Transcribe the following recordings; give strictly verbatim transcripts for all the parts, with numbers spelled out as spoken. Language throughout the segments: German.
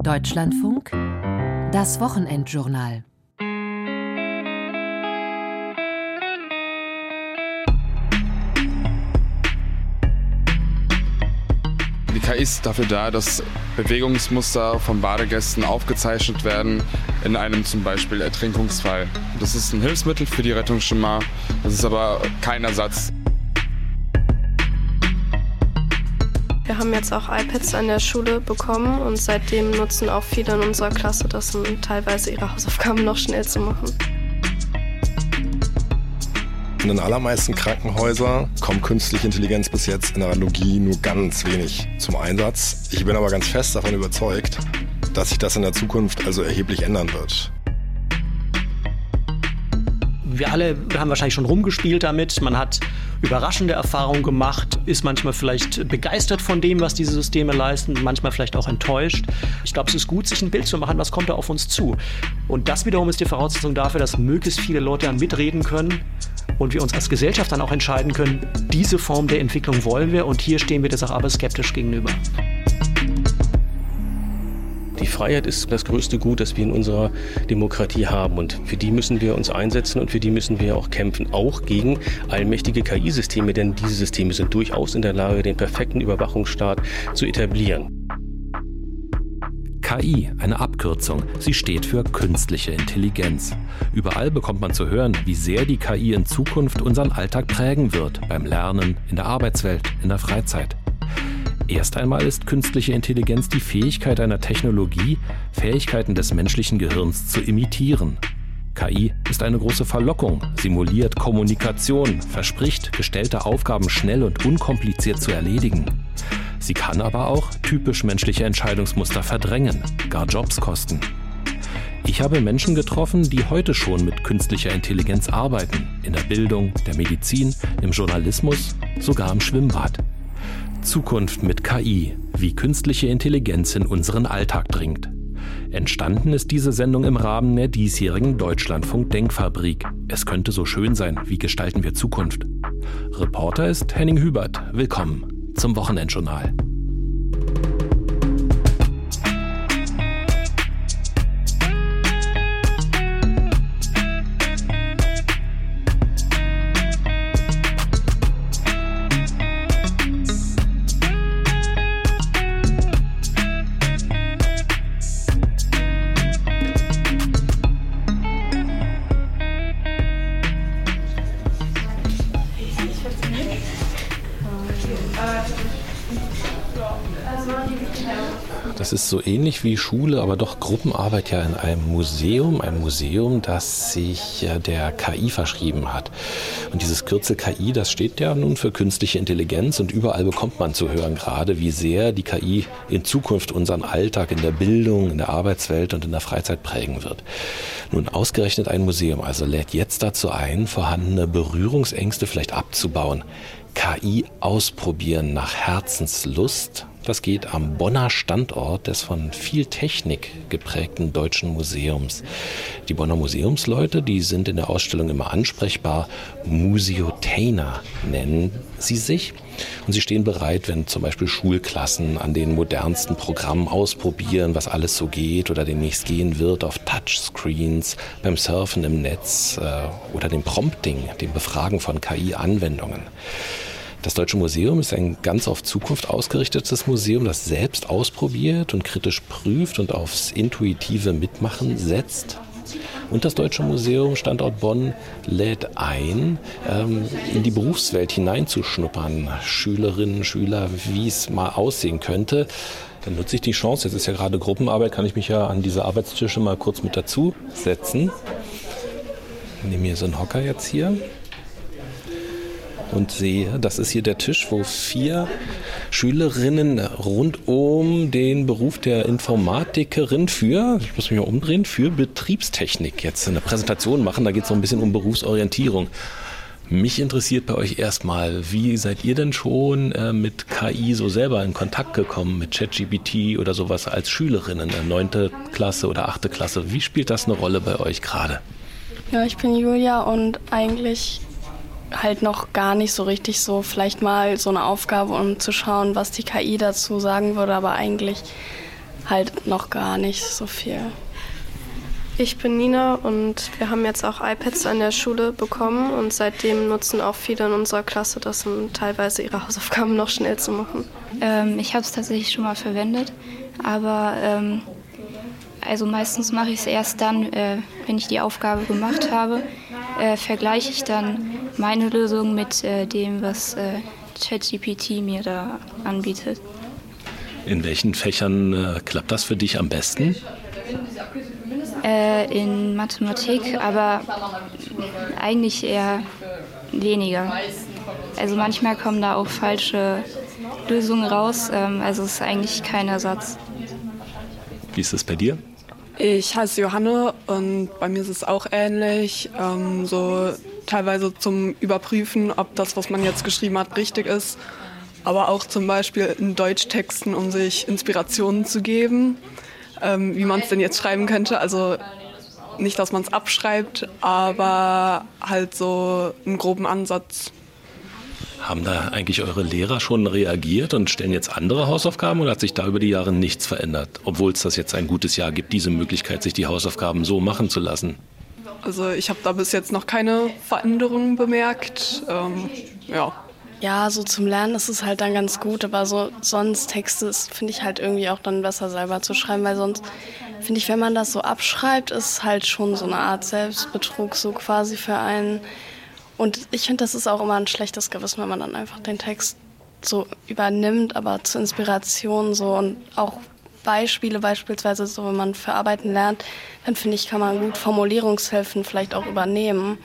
Deutschlandfunk, das Wochenendjournal. Die K I ist dafür da, dass Bewegungsmuster von Badegästen aufgezeichnet werden in einem zum Beispiel Ertrinkungsfall. Das ist ein Hilfsmittel für die Rettungsschwimmer, das ist aber kein Ersatz. Wir haben jetzt auch iPads an der Schule bekommen und seitdem nutzen auch viele in unserer Klasse das, um teilweise ihre Hausaufgaben noch schnell zu machen. In den allermeisten Krankenhäusern kommt künstliche Intelligenz bis jetzt in der Radiologie nur ganz wenig zum Einsatz. Ich bin aber ganz fest davon überzeugt, dass sich das in der Zukunft also erheblich ändern wird. Wir alle haben wahrscheinlich schon rumgespielt damit. Man hat überraschende Erfahrungen gemacht, ist manchmal vielleicht begeistert von dem, was diese Systeme leisten, manchmal vielleicht auch enttäuscht. Ich glaube, es ist gut, sich ein Bild zu machen, was kommt da auf uns zu. Und das wiederum ist die Voraussetzung dafür, dass möglichst viele Leute dann mitreden können und wir uns als Gesellschaft dann auch entscheiden können, diese Form der Entwicklung wollen wir und hier stehen wir das auch aber skeptisch gegenüber. Die Freiheit ist das größte Gut, das wir in unserer Demokratie haben. Und für die müssen wir uns einsetzen und für die müssen wir auch kämpfen. Auch gegen allmächtige K I-Systeme, denn diese Systeme sind durchaus in der Lage, den perfekten Überwachungsstaat zu etablieren. K I, eine Abkürzung. Sie steht für künstliche Intelligenz. Überall bekommt man zu hören, wie sehr die K I in Zukunft unseren Alltag prägen wird. Beim Lernen, in der Arbeitswelt, in der Freizeit. Erst einmal ist künstliche Intelligenz die Fähigkeit einer Technologie, Fähigkeiten des menschlichen Gehirns zu imitieren. K I ist eine große Verlockung, simuliert Kommunikation, verspricht, gestellte Aufgaben schnell und unkompliziert zu erledigen. Sie kann aber auch typisch menschliche Entscheidungsmuster verdrängen, gar Jobs kosten. Ich habe Menschen getroffen, die heute schon mit künstlicher Intelligenz arbeiten, in der Bildung, der Medizin, im Journalismus, sogar im Schwimmbad. Zukunft mit K I, wie künstliche Intelligenz in unseren Alltag dringt. Entstanden ist diese Sendung im Rahmen der diesjährigen Deutschlandfunk-Denkfabrik. Es könnte so schön sein, wie gestalten wir Zukunft? Reporter ist Henning Hübert. Willkommen zum Wochenendjournal. Das ist so ähnlich wie Schule, aber doch Gruppenarbeit ja in einem Museum. Ein Museum, das sich der K I verschrieben hat. Und dieses Kürzel K I, das steht ja nun für künstliche Intelligenz. Und überall bekommt man zu hören gerade, wie sehr die K I in Zukunft unseren Alltag in der Bildung, in der Arbeitswelt und in der Freizeit prägen wird. Nun, ausgerechnet ein Museum also lädt jetzt dazu ein, vorhandene Berührungsängste vielleicht abzubauen. K I ausprobieren nach Herzenslust. Das geht am Bonner Standort des von viel Technik geprägten Deutschen Museums. Die Bonner Museumsleute, die sind in der Ausstellung immer ansprechbar. Museotainer nennen sie sich. Und sie stehen bereit, wenn zum Beispiel Schulklassen an den modernsten Programmen ausprobieren, was alles so geht oder demnächst gehen wird auf Touchscreens, beim Surfen im Netz äh, oder dem Prompting, dem Befragen von K I-Anwendungen. Das Deutsche Museum ist ein ganz auf Zukunft ausgerichtetes Museum, das selbst ausprobiert und kritisch prüft und aufs intuitive Mitmachen setzt. Und das Deutsche Museum Standort Bonn lädt ein, ähm, in die Berufswelt hineinzuschnuppern. Schülerinnen, Schüler, wie es mal aussehen könnte. Dann nutze ich die Chance, jetzt ist ja gerade Gruppenarbeit, kann ich mich ja an diese Arbeitstische mal kurz mit dazu setzen. Ich nehme mir so einen Hocker jetzt hier. Und sehe, das ist hier der Tisch, wo vier Schülerinnen rund um den Beruf der Informatikerin für, ich muss mich mal umdrehen, für Betriebstechnik jetzt eine Präsentation machen. Da geht es so ein bisschen um Berufsorientierung. Mich interessiert bei euch erstmal, wie seid ihr denn schon äh, mit K I so selber in Kontakt gekommen, mit ChatGPT oder sowas als Schülerinnen, neunte Klasse oder achte Klasse? Wie spielt das eine Rolle bei euch gerade? Ja, ich bin Julia und eigentlich halt noch gar nicht so richtig so, vielleicht mal so eine Aufgabe, um zu schauen, was die K I dazu sagen würde, aber eigentlich halt noch gar nicht so viel. Ich bin Nina und wir haben jetzt auch iPads an der Schule bekommen und seitdem nutzen auch viele in unserer Klasse das, um teilweise ihre Hausaufgaben noch schnell zu machen. Ähm, ich habe es tatsächlich schon mal verwendet, aber ähm, also meistens mache ich es erst dann, äh, wenn ich die Aufgabe gemacht habe, äh, vergleiche ich dann meine Lösung mit äh, dem, was äh, ChatGPT mir da anbietet. In welchen Fächern äh, klappt das für dich am besten? Äh, in Mathematik, aber eigentlich eher weniger. Also manchmal kommen da auch falsche Lösungen raus, ähm, also es ist eigentlich kein Ersatz. Wie ist das bei dir? Ich heiße Johanne und bei mir ist es auch ähnlich, ähm, so teilweise zum Überprüfen, ob das, was man jetzt geschrieben hat, richtig ist, aber auch zum Beispiel in Deutschtexten, um sich Inspirationen zu geben, ähm, wie man es denn jetzt schreiben könnte. Also nicht, dass man es abschreibt, aber halt so einen groben Ansatz. Haben da eigentlich eure Lehrer schon reagiert und stellen jetzt andere Hausaufgaben oder hat sich da über die Jahre nichts verändert? Obwohl es das jetzt ein gutes Jahr gibt, diese Möglichkeit, sich die Hausaufgaben so machen zu lassen. Also ich habe da bis jetzt noch keine Veränderungen bemerkt. Ähm, ja. Ja, so zum Lernen ist es halt dann ganz gut, aber so sonst Texte finde ich halt irgendwie auch dann besser selber zu schreiben, weil sonst finde ich, wenn man das so abschreibt, ist halt schon so eine Art Selbstbetrug so quasi für einen. Und ich finde, das ist auch immer ein schlechtes Gewissen, wenn man dann einfach den Text so übernimmt, aber zur Inspiration so und auch Beispiele beispielsweise, so wenn man für Arbeiten lernt, dann finde ich, kann man gut Formulierungshilfen vielleicht auch übernehmen.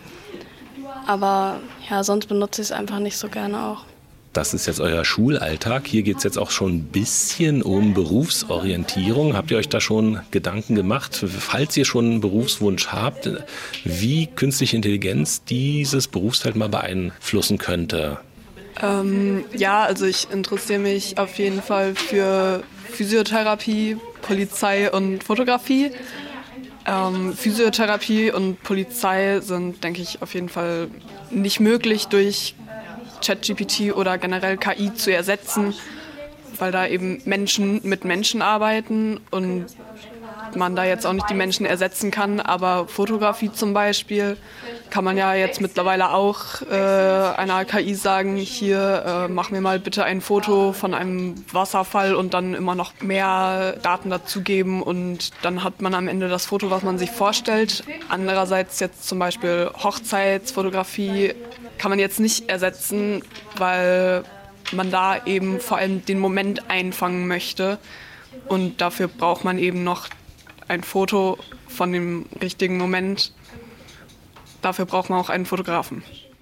Aber ja, sonst benutze ich es einfach nicht so gerne auch. Das ist jetzt euer Schulalltag. Hier geht es jetzt auch schon ein bisschen um Berufsorientierung. Habt ihr euch da schon Gedanken gemacht, falls ihr schon einen Berufswunsch habt, wie künstliche Intelligenz dieses Berufsfeld mal beeinflussen könnte? Ähm, ja, also ich interessiere mich auf jeden Fall für Physiotherapie, Polizei und Fotografie. Ähm, Physiotherapie und Polizei sind, denke ich, auf jeden Fall nicht möglich durch ChatGPT oder generell K I zu ersetzen, weil da eben Menschen mit Menschen arbeiten und man da jetzt auch nicht die Menschen ersetzen kann. Aber Fotografie zum Beispiel kann man ja jetzt mittlerweile auch äh, einer K I sagen, hier äh, mach mir mal bitte ein Foto von einem Wasserfall und dann immer noch mehr Daten dazugeben und dann hat man am Ende das Foto, was man sich vorstellt. Andererseits jetzt zum Beispiel Hochzeitsfotografie kann man jetzt nicht ersetzen, weil man da eben vor allem den Moment einfangen möchte und dafür braucht man eben noch ein Foto von dem richtigen Moment. Dafür braucht man auch einen Fotografen.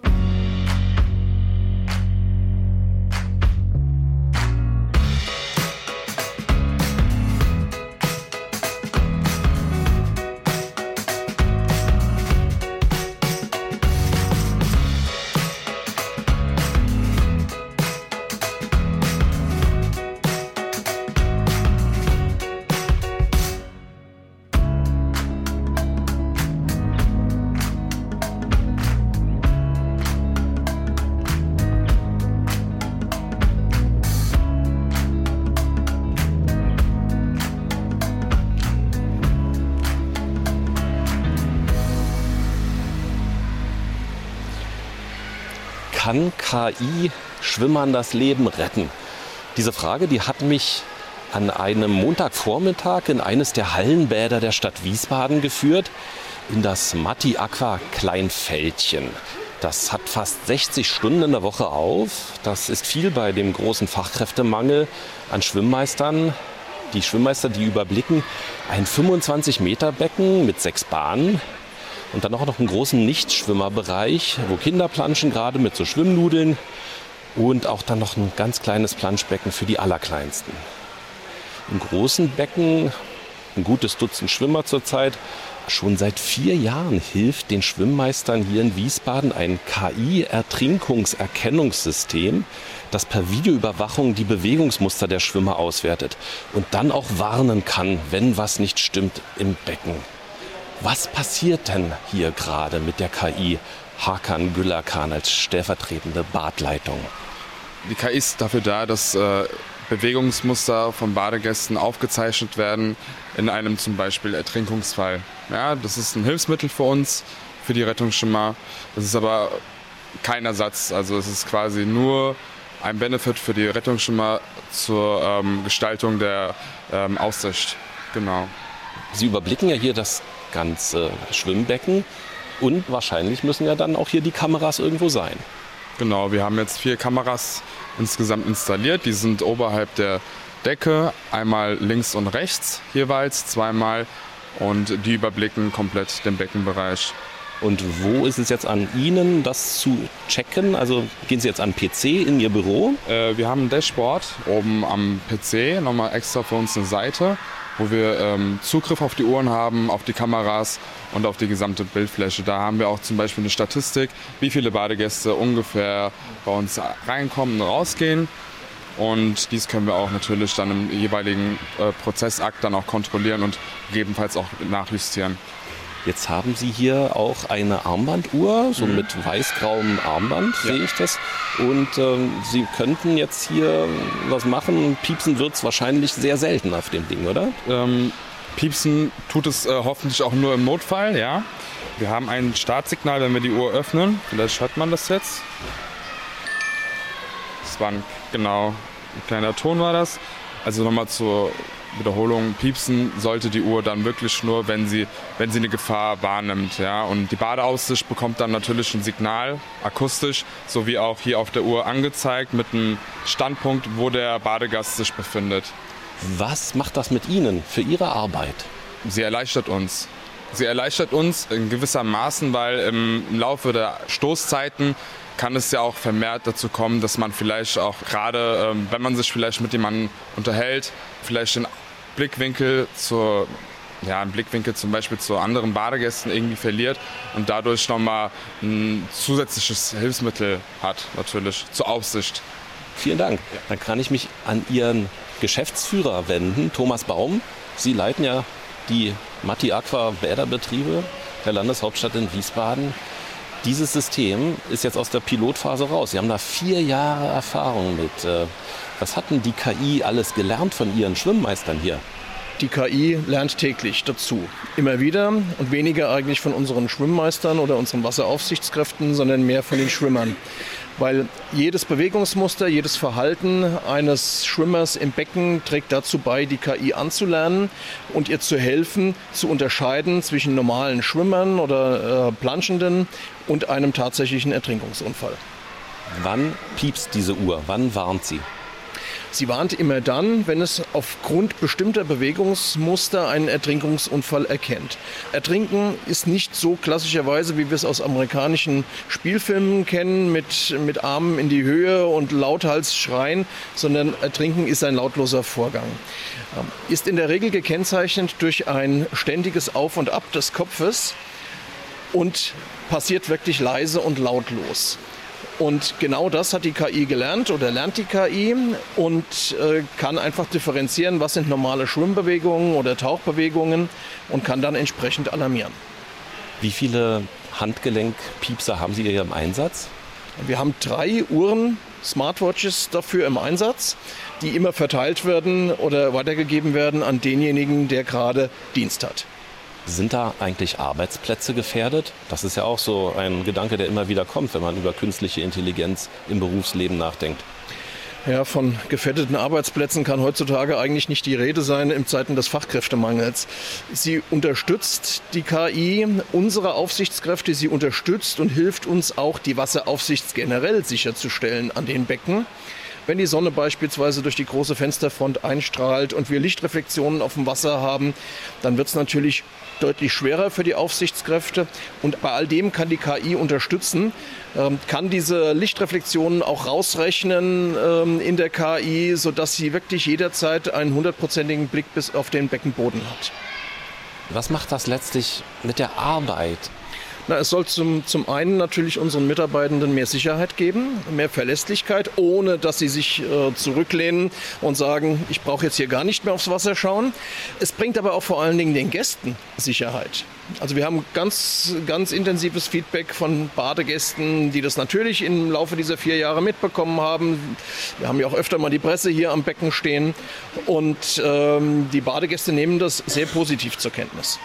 Kann K I Schwimmern das Leben retten? Diese Frage, die hat mich an einem Montagvormittag in eines der Hallenbäder der Stadt Wiesbaden geführt, in das Matti Aqua Kleinfeldchen. Das hat fast sechzig Stunden in der Woche auf. Das ist viel bei dem großen Fachkräftemangel an Schwimmmeistern. Die Schwimmmeister, die überblicken ein fünfundzwanzig Meter Becken mit sechs Bahnen. Und dann auch noch einen großen Nichtschwimmerbereich, wo Kinder planschen, gerade mit so Schwimmnudeln. Und auch dann noch ein ganz kleines Planschbecken für die Allerkleinsten. Im großen Becken ein gutes Dutzend Schwimmer zurzeit. Schon seit vier Jahren hilft den Schwimmmeistern hier in Wiesbaden ein K I-Ertrinkungserkennungssystem, das per Videoüberwachung die Bewegungsmuster der Schwimmer auswertet und dann auch warnen kann, wenn was nicht stimmt im Becken. Was passiert denn hier gerade mit der K I? Hakan Gülerkan als stellvertretende Badleitung. Die K I ist dafür da, dass äh, Bewegungsmuster von Badegästen aufgezeichnet werden in einem zum Beispiel Ertrinkungsfall. Ja, das ist ein Hilfsmittel für uns, für die Rettungsschwimmer. Das ist aber kein Ersatz. Also es ist quasi nur ein Benefit für die Rettungsschwimmer zur ähm, Gestaltung der ähm, Aussicht. Genau. Sie überblicken ja hier das ganze Schwimmbecken und wahrscheinlich müssen ja dann auch hier die Kameras irgendwo sein. Genau, wir haben jetzt vier Kameras insgesamt installiert. Die sind oberhalb der Decke, einmal links und rechts jeweils, zweimal. Und die überblicken komplett den Beckenbereich. Und wo ist es jetzt an Ihnen, das zu checken? Also gehen Sie jetzt an den P C in Ihr Büro? Äh, wir haben ein Dashboard oben am P C, nochmal extra für uns eine Seite, wo wir ähm, Zugriff auf die Uhren haben, auf die Kameras und auf die gesamte Bildfläche. Da haben wir auch zum Beispiel eine Statistik, wie viele Badegäste ungefähr bei uns reinkommen und rausgehen. Und dies können wir auch natürlich dann im jeweiligen äh, Prozessakt dann auch kontrollieren und gegebenenfalls auch nachjustieren. Jetzt haben Sie hier auch eine Armbanduhr, so Mhm. mit weiß-grauem Armband, Ja. sehe ich das. Und ähm, Sie könnten jetzt hier was machen. Piepsen wird es wahrscheinlich sehr selten auf dem Ding, oder? Ähm, piepsen tut es äh, hoffentlich auch nur im Notfall, ja. Wir haben ein Startsignal, wenn wir die Uhr öffnen. Vielleicht hört man das jetzt. Das war ein, genau, ein kleiner Ton war das. Also nochmal zur Wiederholung, piepsen sollte die Uhr dann wirklich nur, wenn sie, wenn sie eine Gefahr wahrnimmt. Ja? Und die Badeaussicht bekommt dann natürlich ein Signal, akustisch, sowie auch hier auf der Uhr angezeigt mit einem Standpunkt, wo der Badegast sich befindet. Was macht das mit Ihnen für Ihre Arbeit? Sie erleichtert uns. Sie erleichtert uns in gewisser Maßen, weil im, im Laufe der Stoßzeiten kann es ja auch vermehrt dazu kommen, dass man vielleicht auch gerade, ähm, wenn man sich vielleicht mit jemandem unterhält, vielleicht den Blickwinkel zur, ja, einen Blickwinkel zum Beispiel zu anderen Badegästen irgendwie verliert und dadurch nochmal ein zusätzliches Hilfsmittel hat, natürlich, zur Aufsicht. Vielen Dank. Dann kann ich mich an Ihren Geschäftsführer wenden, Thomas Baum. Sie leiten ja die Matti Aqua Bäderbetriebe der Landeshauptstadt in Wiesbaden. Dieses System ist jetzt aus der Pilotphase raus. Sie haben da vier Jahre Erfahrung mit. Was hat denn die K I alles gelernt von Ihren Schwimmmeistern hier? Die K I lernt täglich dazu. Immer wieder und weniger eigentlich von unseren Schwimmmeistern oder unseren Wasseraufsichtskräften, sondern mehr von den Schwimmern. Weil jedes Bewegungsmuster, jedes Verhalten eines Schwimmers im Becken trägt dazu bei, die K I anzulernen und ihr zu helfen, zu unterscheiden zwischen normalen Schwimmern oder äh, Planschenden und einem tatsächlichen Ertrinkungsunfall. Wann piepst diese Uhr? Wann warnt sie? Sie warnt immer dann, wenn es aufgrund bestimmter Bewegungsmuster einen Ertrinkungsunfall erkennt. Ertrinken ist nicht so klassischerweise, wie wir es aus amerikanischen Spielfilmen kennen, mit, mit Armen in die Höhe und lauthals schreien, sondern Ertrinken ist ein lautloser Vorgang. Ist in der Regel gekennzeichnet durch ein ständiges Auf und Ab des Kopfes und passiert wirklich leise und lautlos. Und genau das hat die K I gelernt oder lernt die K I und äh, kann einfach differenzieren, was sind normale Schwimmbewegungen oder Tauchbewegungen und kann dann entsprechend alarmieren. Wie viele Handgelenkpiepser haben Sie hier im Einsatz? Wir haben drei Uhren, Smartwatches dafür im Einsatz, die immer verteilt werden oder weitergegeben werden an denjenigen, der gerade Dienst hat. Sind da eigentlich Arbeitsplätze gefährdet? Das ist ja auch so ein Gedanke, der immer wieder kommt, wenn man über künstliche Intelligenz im Berufsleben nachdenkt. Ja, von gefährdeten Arbeitsplätzen kann heutzutage eigentlich nicht die Rede sein in Zeiten des Fachkräftemangels. Sie unterstützt die K I, unsere Aufsichtskräfte, sie unterstützt und hilft uns auch, die Wasseraufsicht generell sicherzustellen an den Becken. Wenn die Sonne beispielsweise durch die große Fensterfront einstrahlt und wir Lichtreflexionen auf dem Wasser haben, dann wird es natürlich deutlich schwerer für die Aufsichtskräfte. Und bei all dem kann die K I unterstützen, ähm, kann diese Lichtreflexionen auch rausrechnen ähm, in der K I, sodass sie wirklich jederzeit einen hundertprozentigen Blick bis auf den Beckenboden hat. Was macht das letztlich mit der Arbeit? Na, es soll zum, zum einen natürlich unseren Mitarbeitenden mehr Sicherheit geben, mehr Verlässlichkeit, ohne dass sie sich äh, zurücklehnen und sagen, ich brauche jetzt hier gar nicht mehr aufs Wasser schauen. Es bringt aber auch vor allen Dingen den Gästen Sicherheit. Also wir haben ganz, ganz intensives Feedback von Badegästen, die das natürlich im Laufe dieser vier Jahre mitbekommen haben. Wir haben ja auch öfter mal die Presse hier am Becken stehen und ähm, die Badegäste nehmen das sehr positiv zur Kenntnis.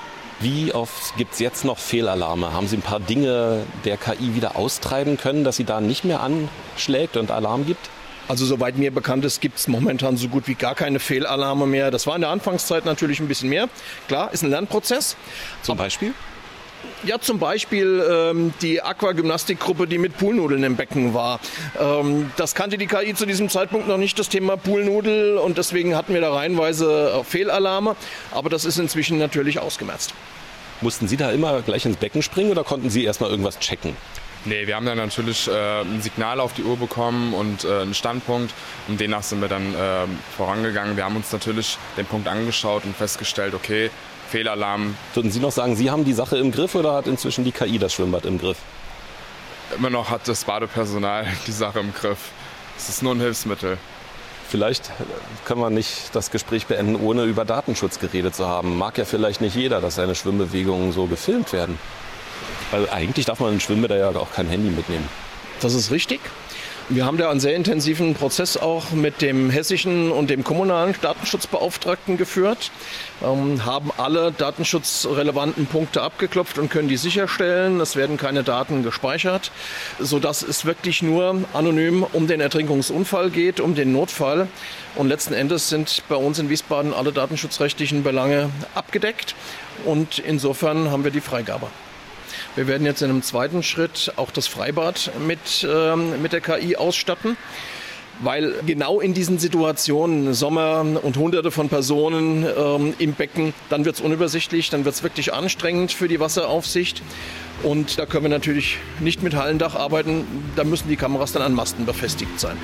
Wie oft gibt es jetzt noch Fehlalarme? Haben Sie ein paar Dinge der K I wieder austreiben können, dass sie da nicht mehr anschlägt und Alarm gibt? Also soweit mir bekannt ist, gibt es momentan so gut wie gar keine Fehlalarme mehr. Das war in der Anfangszeit natürlich ein bisschen mehr. Klar, ist ein Lernprozess. Zum Beispiel? Ja, zum Beispiel ähm, die Aquagymnastikgruppe, die mit Poolnudeln im Becken war. Ähm, das kannte die K I zu diesem Zeitpunkt noch nicht, das Thema Poolnudel. Und deswegen hatten wir da reihenweise äh, Fehlalarme. Aber das ist inzwischen natürlich ausgemerzt. Mussten Sie da immer gleich ins Becken springen oder konnten Sie erst mal irgendwas checken? Nee, wir haben dann natürlich äh, ein Signal auf die Uhr bekommen und äh, einen Standpunkt und demnach sind wir dann äh, vorangegangen. Wir haben uns natürlich den Punkt angeschaut und festgestellt, okay, Fehlalarm. Würden Sie noch sagen, Sie haben die Sache im Griff oder hat inzwischen die K I das Schwimmbad im Griff? Immer noch hat das Badepersonal die Sache im Griff. Es ist nur ein Hilfsmittel. Vielleicht können wir nicht das Gespräch beenden, ohne über Datenschutz geredet zu haben. Mag ja vielleicht nicht jeder, dass seine Schwimmbewegungen so gefilmt werden. Weil eigentlich darf man in Schwimmbäder ja auch kein Handy mitnehmen. Das ist richtig. Wir haben da einen sehr intensiven Prozess auch mit dem hessischen und dem kommunalen Datenschutzbeauftragten geführt, ähm, haben alle datenschutzrelevanten Punkte abgeklopft und können die sicherstellen. Es werden keine Daten gespeichert, sodass es wirklich nur anonym um den Ertrinkungsunfall geht, um den Notfall. Und letzten Endes sind bei uns in Wiesbaden alle datenschutzrechtlichen Belange abgedeckt und insofern haben wir die Freigabe. Wir werden jetzt in einem zweiten Schritt auch das Freibad mit, ähm, mit der K I ausstatten, weil genau in diesen Situationen, Sommer und hunderte von Personen ähm, im Becken, dann wird es unübersichtlich, dann wird es wirklich anstrengend für die Wasseraufsicht. Und da können wir natürlich nicht mit Hallendach arbeiten, da müssen die Kameras dann an Masten befestigt sein.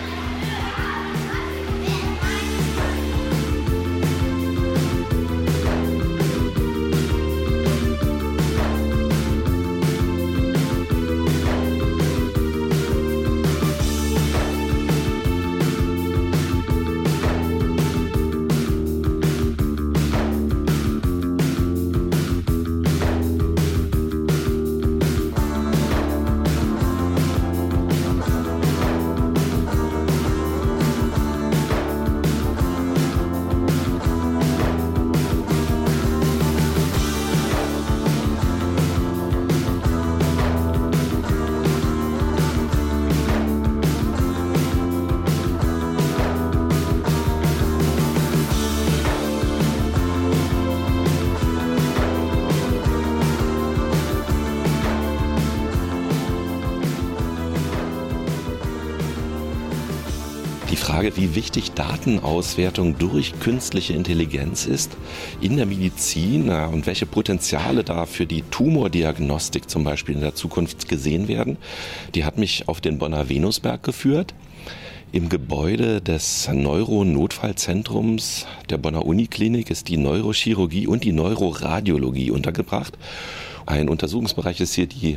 Die Frage, wie wichtig Datenauswertung durch künstliche Intelligenz ist in der Medizin und welche Potenziale da für die Tumordiagnostik zum Beispiel in der Zukunft gesehen werden, die hat mich auf den Bonner Venusberg geführt. Im Gebäude des Neuronotfallzentrums der Bonner Uniklinik ist die Neurochirurgie und die Neuroradiologie untergebracht. Ein Untersuchungsbereich ist hier die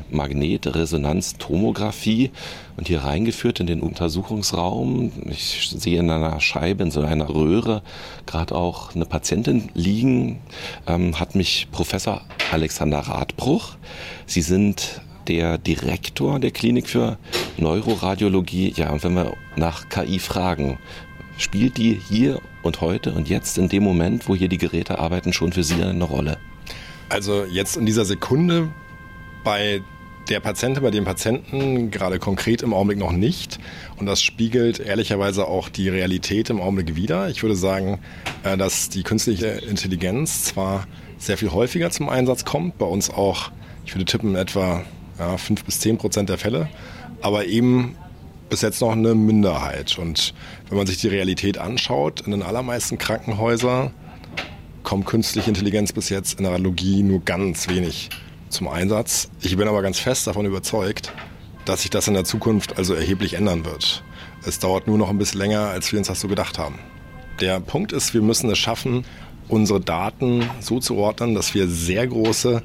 Magnetresonanztomographie und hier reingeführt in den Untersuchungsraum. Ich sehe in einer Scheibe, in so einer Röhre, gerade auch eine Patientin liegen, ähm, hat mich Professor Alexander Radbruch. Sie sind der Direktor der Klinik für Neuroradiologie. Ja, und wenn wir nach K I fragen, spielt die hier und heute und jetzt in dem Moment, wo hier die Geräte arbeiten, schon für Sie eine Rolle? Also jetzt in dieser Sekunde bei der Patientin, bei dem Patienten gerade konkret im Augenblick noch nicht. Und das spiegelt ehrlicherweise auch die Realität im Augenblick wider. Ich würde sagen, dass die künstliche Intelligenz zwar sehr viel häufiger zum Einsatz kommt, bei uns auch, ich würde tippen, etwa ja, fünf bis zehn Prozent der Fälle, aber eben bis jetzt noch eine Minderheit. Und wenn man sich die Realität anschaut, in den allermeisten Krankenhäusern kommt künstliche Intelligenz bis jetzt in der Radiologie nur ganz wenig zum Einsatz. Ich bin aber ganz fest davon überzeugt, dass sich das in der Zukunft also erheblich ändern wird. Es dauert nur noch ein bisschen länger, als wir uns das so gedacht haben. Der Punkt ist, wir müssen es schaffen, unsere Daten so zu ordnen, dass wir sehr große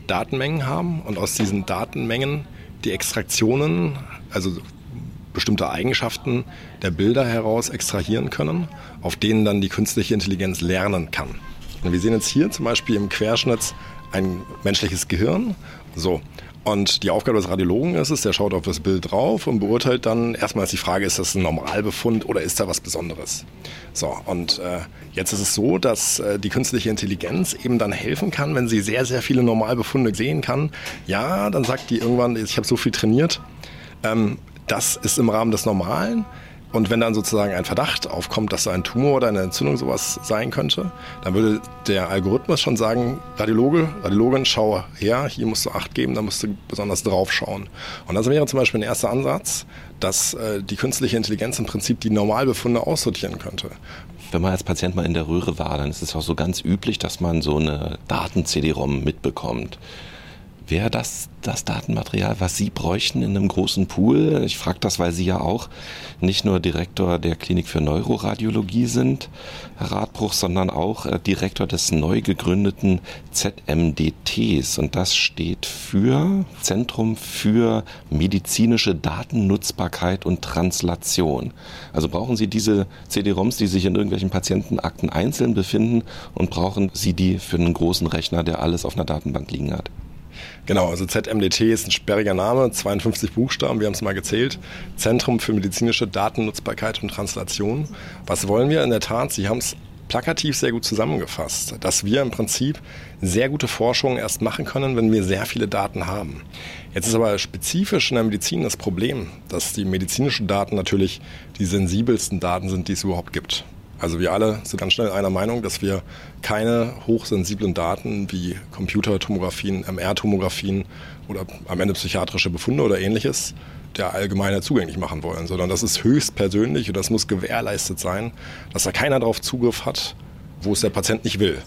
Datenmengen haben und aus diesen Datenmengen die Extraktionen, also bestimmte Eigenschaften der Bilder heraus extrahieren können, auf denen dann die künstliche Intelligenz lernen kann. Und wir sehen jetzt hier zum Beispiel im Querschnitt ein menschliches Gehirn. So. Und die Aufgabe des Radiologen ist es, der schaut auf das Bild drauf und beurteilt dann erstmal die Frage, ist das ein Normalbefund oder ist da was Besonderes? So, und äh, jetzt ist es so, dass äh, die künstliche Intelligenz eben dann helfen kann, wenn sie sehr, sehr viele Normalbefunde sehen kann. Ja, dann sagt die irgendwann, ich habe so viel trainiert, ähm, das ist im Rahmen des Normalen. Und wenn dann sozusagen ein Verdacht aufkommt, dass da ein Tumor oder eine Entzündung sowas sein könnte, dann würde der Algorithmus schon sagen, Radiologe, Radiologin, schau her, hier musst du Acht geben, da musst du besonders drauf schauen. Und das wäre zum Beispiel ein erster Ansatz, dass äh, die künstliche Intelligenz im Prinzip die Normalbefunde aussortieren könnte. Wenn man als Patient mal in der Röhre war, dann ist es auch so ganz üblich, dass man so eine Daten-C D-ROM mitbekommt. Wäre das das Datenmaterial, was Sie bräuchten in einem großen Pool? Ich frage das, weil Sie ja auch nicht nur Direktor der Klinik für Neuroradiologie sind, Herr Radbruch, sondern auch Direktor des neu gegründeten Z M D Ts. Und das steht für Zentrum für medizinische Datennutzbarkeit und Translation. Also brauchen Sie diese C D-ROMs, die sich in irgendwelchen Patientenakten einzeln befinden, und brauchen Sie die für einen großen Rechner, der alles auf einer Datenbank liegen hat? Genau, also Z M D T ist ein sperriger Name, zweiundfünfzig Buchstaben, wir haben es mal gezählt. Zentrum für medizinische Datennutzbarkeit und Translation. Was wollen wir? In der Tat, Sie haben es plakativ sehr gut zusammengefasst, dass wir im Prinzip sehr gute Forschung erst machen können, wenn wir sehr viele Daten haben. Jetzt ist aber spezifisch in der Medizin das Problem, dass die medizinischen Daten natürlich die sensibelsten Daten sind, die es überhaupt gibt. Also wir alle sind ganz schnell einer Meinung, dass wir keine hochsensiblen Daten wie Computertomographien, M R-Tomographien oder am Ende psychiatrische Befunde oder ähnliches der Allgemeinheit zugänglich machen wollen, sondern das ist höchst persönlich und das muss gewährleistet sein, dass da keiner darauf Zugriff hat, wo es der Patient nicht will.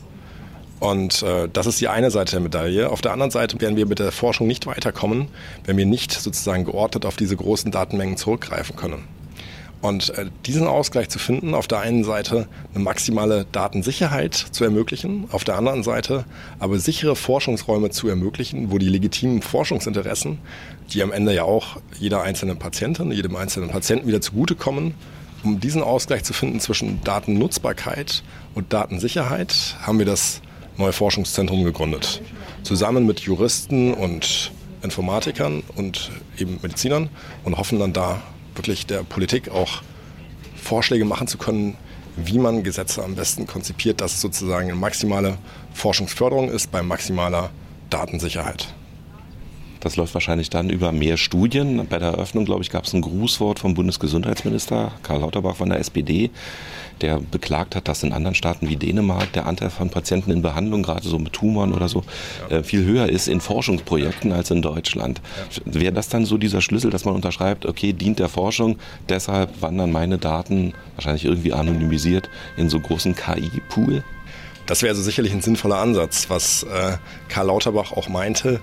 Und äh, das ist die eine Seite der Medaille. Auf der anderen Seite werden wir mit der Forschung nicht weiterkommen, wenn wir nicht sozusagen geordnet auf diese großen Datenmengen zurückgreifen können. Und äh, diesen Ausgleich zu finden, auf der einen Seite eine maximale Datensicherheit zu ermöglichen, auf der anderen Seite aber sichere Forschungsräume zu ermöglichen, wo die legitimen Forschungsinteressen, die am Ende ja auch jeder einzelnen Patientin, jedem einzelnen Patienten wieder zugutekommen, um diesen Ausgleich zu finden zwischen Datennutzbarkeit und Datensicherheit, haben wir das neue Forschungszentrum gegründet. Zusammen mit Juristen und Informatikern und eben Medizinern und hoffen dann da wirklich der Politik auch Vorschläge machen zu können, wie man Gesetze am besten konzipiert, dass es sozusagen eine maximale Forschungsförderung ist bei maximaler Datensicherheit. Das läuft wahrscheinlich dann über mehr Studien. Bei der Eröffnung, glaube ich, gab es ein Grußwort vom Bundesgesundheitsminister Karl Lauterbach von der S P D, der beklagt hat, dass in anderen Staaten wie Dänemark der Anteil von Patienten in Behandlung, gerade so mit Tumoren oder so, ja. äh, viel höher ist in Forschungsprojekten als in Deutschland. Ja. Wäre das dann so dieser Schlüssel, dass man unterschreibt, okay, dient der Forschung, deshalb wandern meine Daten, wahrscheinlich irgendwie anonymisiert, in so großen K I-Pool? Das wäre also sicherlich ein sinnvoller Ansatz. Was äh, Karl Lauterbach auch meinte,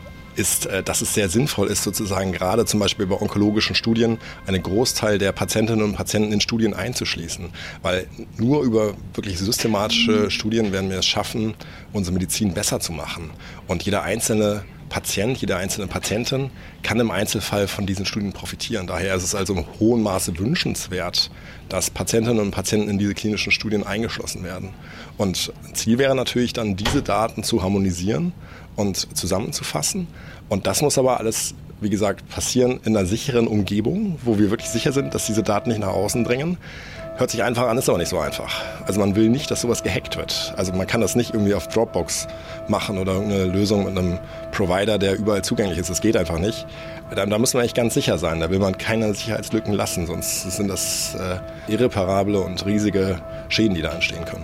ist, dass es sehr sinnvoll ist, sozusagen gerade zum Beispiel bei onkologischen Studien einen Großteil der Patientinnen und Patienten in Studien einzuschließen. Weil nur über wirklich systematische Studien werden wir es schaffen, unsere Medizin besser zu machen. Und jeder einzelne Patient, jede einzelne Patientin kann im Einzelfall von diesen Studien profitieren. Daher ist es also im hohen Maße wünschenswert, dass Patientinnen und Patienten in diese klinischen Studien eingeschlossen werden. Und Ziel wäre natürlich dann, diese Daten zu harmonisieren und zusammenzufassen. Und das muss aber alles, wie gesagt, passieren in einer sicheren Umgebung, wo wir wirklich sicher sind, dass diese Daten nicht nach außen dringen. Hört sich einfach an, ist aber nicht so einfach. Also man will nicht, dass sowas gehackt wird. Also man kann das nicht irgendwie auf Dropbox machen oder irgendeine Lösung mit einem Provider, der überall zugänglich ist. Das geht einfach nicht. Da, da muss man echt ganz sicher sein. Da will man keine Sicherheitslücken lassen, sonst sind das äh, irreparable und riesige Schäden, die da entstehen können.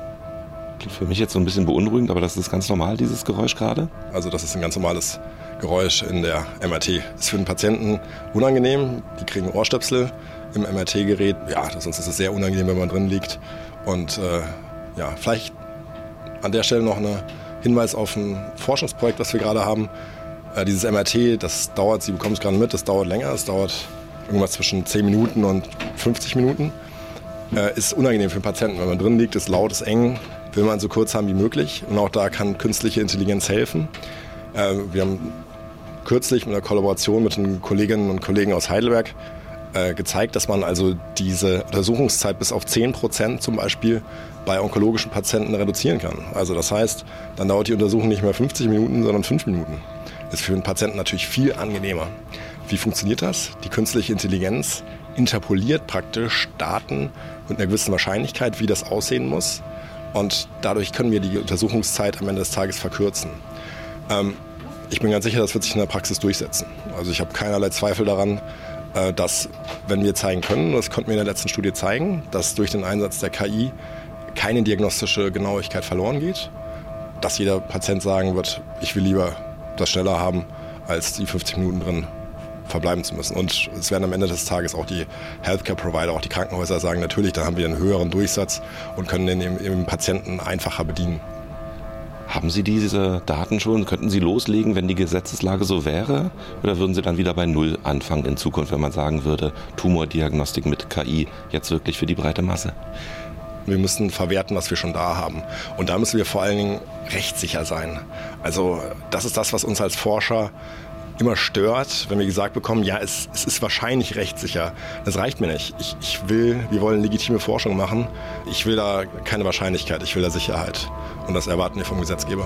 Klingt für mich jetzt so ein bisschen beunruhigend, aber das ist ganz normal, dieses Geräusch gerade? Also das ist ein ganz normales Geräusch in der M R T. Ist für den Patienten unangenehm. Die kriegen Ohrstöpsel im M R T-Gerät. Ja, sonst ist es sehr unangenehm, wenn man drin liegt. Und äh, ja, vielleicht an der Stelle noch ein Hinweis auf ein Forschungsprojekt, was wir gerade haben. Äh, dieses M R T, das dauert, Sie bekommen es gerade mit, das dauert länger. Es dauert irgendwas zwischen zehn Minuten und fünfzig Minuten. Äh, ist unangenehm für den Patienten. Wenn man drin liegt, ist laut, ist eng, will man so kurz haben wie möglich. Und auch da kann künstliche Intelligenz helfen. Äh, wir haben kürzlich mit einer Kollaboration mit den Kolleginnen und Kollegen aus Heidelberg äh, gezeigt, dass man also diese Untersuchungszeit bis auf zehn Prozent zum Beispiel bei onkologischen Patienten reduzieren kann. Also das heißt, dann dauert die Untersuchung nicht mehr fünfzig Minuten, sondern fünf Minuten. Das ist für den Patienten natürlich viel angenehmer. Wie funktioniert das? Die künstliche Intelligenz interpoliert praktisch Daten mit einer gewissen Wahrscheinlichkeit, wie das aussehen muss. Und dadurch können wir die Untersuchungszeit am Ende des Tages verkürzen. Ähm, ich bin ganz sicher, das wird sich in der Praxis durchsetzen. Also ich habe keinerlei Zweifel daran, äh, dass, wenn wir zeigen können, das konnten wir in der letzten Studie zeigen, dass durch den Einsatz der K I keine diagnostische Genauigkeit verloren geht, dass jeder Patient sagen wird, ich will lieber das schneller haben, als die fünfzig Minuten drin verbleiben zu müssen. Und es werden am Ende des Tages auch die Healthcare-Provider, auch die Krankenhäuser sagen, natürlich, da haben wir einen höheren Durchsatz und können den im, im Patienten einfacher bedienen. Haben Sie diese Daten schon? Könnten Sie loslegen, wenn die Gesetzeslage so wäre? Oder würden Sie dann wieder bei Null anfangen in Zukunft, wenn man sagen würde, Tumordiagnostik mit K I jetzt wirklich für die breite Masse? Wir müssen verwerten, was wir schon da haben. Und da müssen wir vor allen Dingen rechtssicher sein. Also das ist das, was uns als Forscher immer stört, wenn wir gesagt bekommen, ja, es, es ist wahrscheinlich rechtssicher. Das reicht mir nicht. Ich, ich will, wir wollen legitime Forschung machen. Ich will da keine Wahrscheinlichkeit, ich will da Sicherheit. Und das erwarten wir vom Gesetzgeber.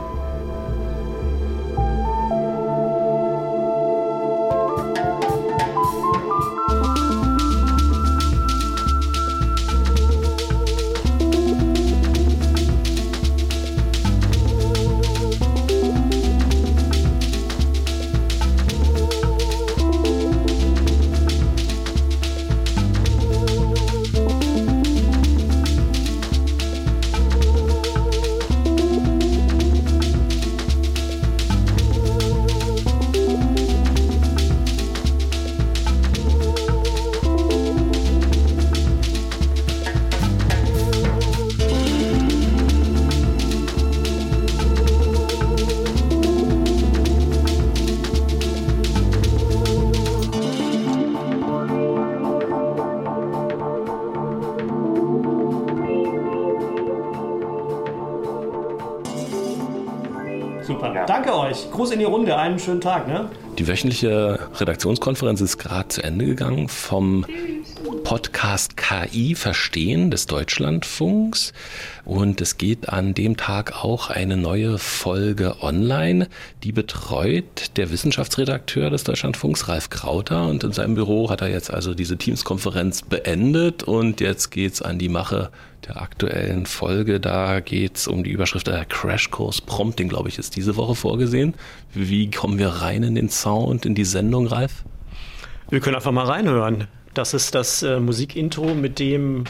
Super. Ja. Danke euch. Gruß in die Runde. Einen schönen Tag. Ne? Die wöchentliche Redaktionskonferenz ist gerade zu Ende gegangen vom Podcast K I Verstehen des Deutschlandfunks. Und es geht an dem Tag auch eine neue Folge online. Die betreut der Wissenschaftsredakteur des Deutschlandfunks, Ralf Krauter. Und in seinem Büro hat er jetzt also diese Teams-Konferenz beendet. Und jetzt geht's an die Mache der aktuellen Folge. Da geht's um die Überschrift der Crashkurs Prompting, glaube ich, ist diese Woche vorgesehen. Wie kommen wir rein in den Sound, in die Sendung, Ralf? Wir können einfach mal reinhören. Das ist das äh, Musikintro, mit dem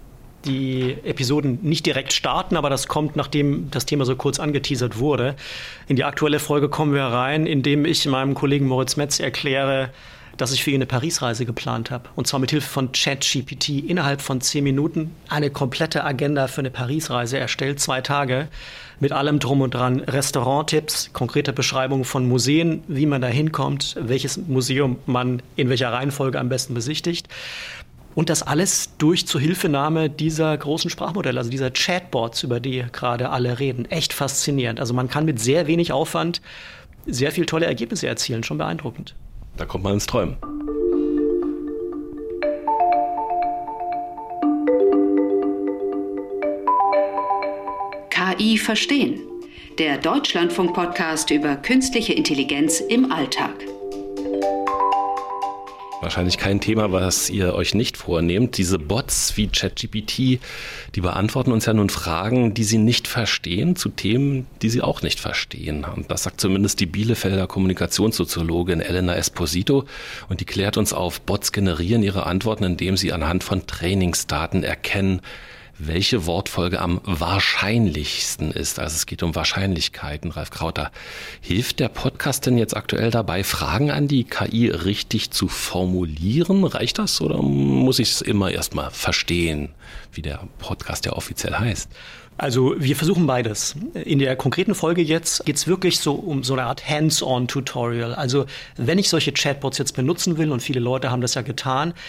die Episoden nicht direkt starten, aber das kommt, nachdem das Thema so kurz angeteasert wurde. In die aktuelle Folge kommen wir rein, indem ich meinem Kollegen Moritz Metz erkläre, dass ich für ihn eine Paris-Reise geplant habe. Und zwar mit Hilfe von ChatGPT innerhalb von zehn Minuten eine komplette Agenda für eine Paris-Reise erstellt, zwei Tage, mit allem drum und dran. Restauranttipps, konkrete Beschreibungen von Museen, wie man da hinkommt, welches Museum man in welcher Reihenfolge am besten besichtigt. Und das alles durch Zuhilfenahme dieser großen Sprachmodelle, also dieser Chatbots, über die gerade alle reden. Echt faszinierend. Also man kann mit sehr wenig Aufwand sehr viele tolle Ergebnisse erzielen. Schon beeindruckend. Da kommt man ins Träumen. K I Verstehen, der Deutschlandfunk-Podcast über künstliche Intelligenz im Alltag. Wahrscheinlich kein Thema, was ihr euch nicht vornehmt. Diese Bots wie ChatGPT, die beantworten uns ja nun Fragen, die sie nicht verstehen, zu Themen, die sie auch nicht verstehen. Und das sagt zumindest die Bielefelder Kommunikationssoziologin Elena Esposito. Und die klärt uns auf, Bots generieren ihre Antworten, indem sie anhand von Trainingsdaten erkennen, welche Wortfolge am wahrscheinlichsten ist. Also es geht um Wahrscheinlichkeiten, Ralf Krauter. Hilft der Podcast denn jetzt aktuell dabei, Fragen an die K I richtig zu formulieren? Reicht das oder muss ich es immer erstmal verstehen, wie der Podcast ja offiziell heißt? Also wir versuchen beides. In der konkreten Folge jetzt geht es wirklich so um so eine Art Hands-on-Tutorial. Also wenn ich solche Chatbots jetzt benutzen will, und viele Leute haben das ja getan,